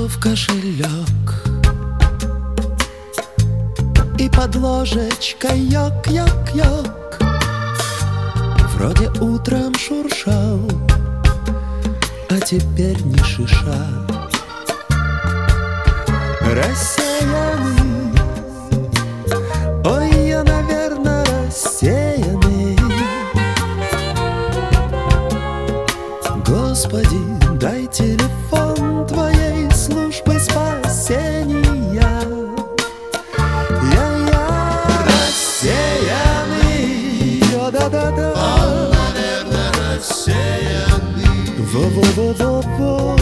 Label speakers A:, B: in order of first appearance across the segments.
A: в кошелек, и под ложечкой йок-йок-йок вроде утром шуршал, а теперь ни шиша. Рассеянный, ой, я, наверное, рассеянный. Господи, дай телефон Твоей службы спасения. Я рассеянный, да-да-да-да.
B: Он, наверное, рассеянный.
A: Во-во-во-во-во.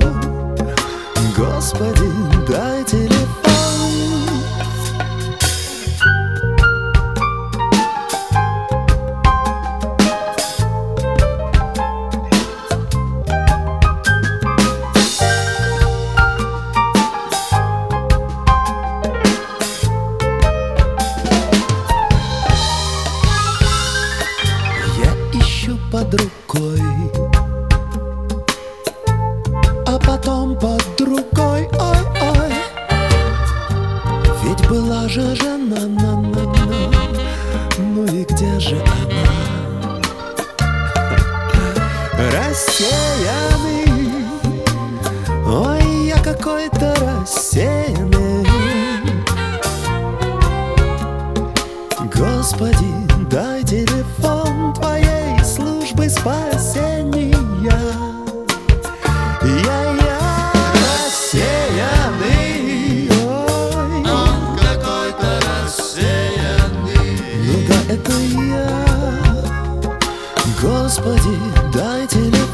A: Господи, дай телефон. Под рукой, а потом под другой, ой-ой. Ведь была же жена, ну и где же она? Рассеянный, ой, я какой-то рассеянный. Господи, дай телефон Твоей службы спасения. Я рассеянный, ой.
B: Он какой-то рассеянный.
A: Ну да, это я. Господи, дай телефон.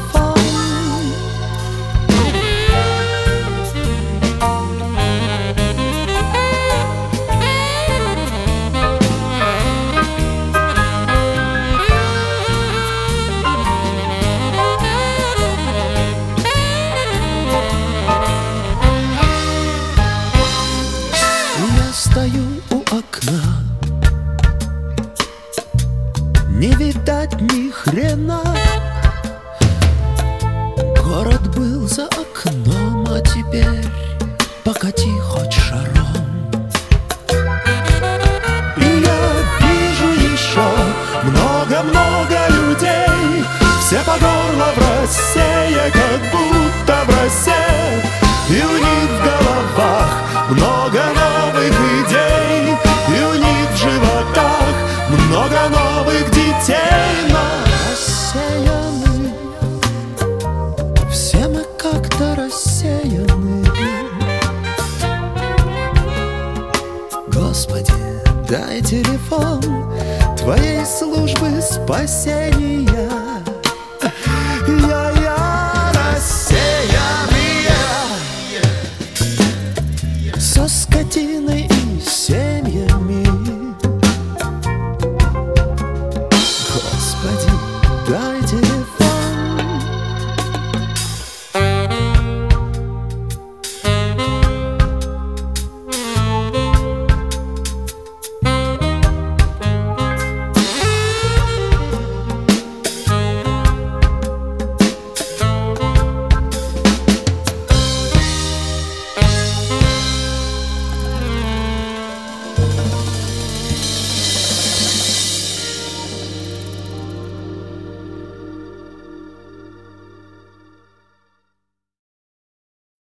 A: Стою у окна, не видать ни хрена. Город был за окном, а теперь покати хоть шаром. И я вижу еще много-много людей, все по горло в России, как будто в России. И у них в головах много новых идей, и у них в животах много новых детей. Но рассеяны, все мы как-то рассеяны. Господи, дай телефон Твоей службы спасения.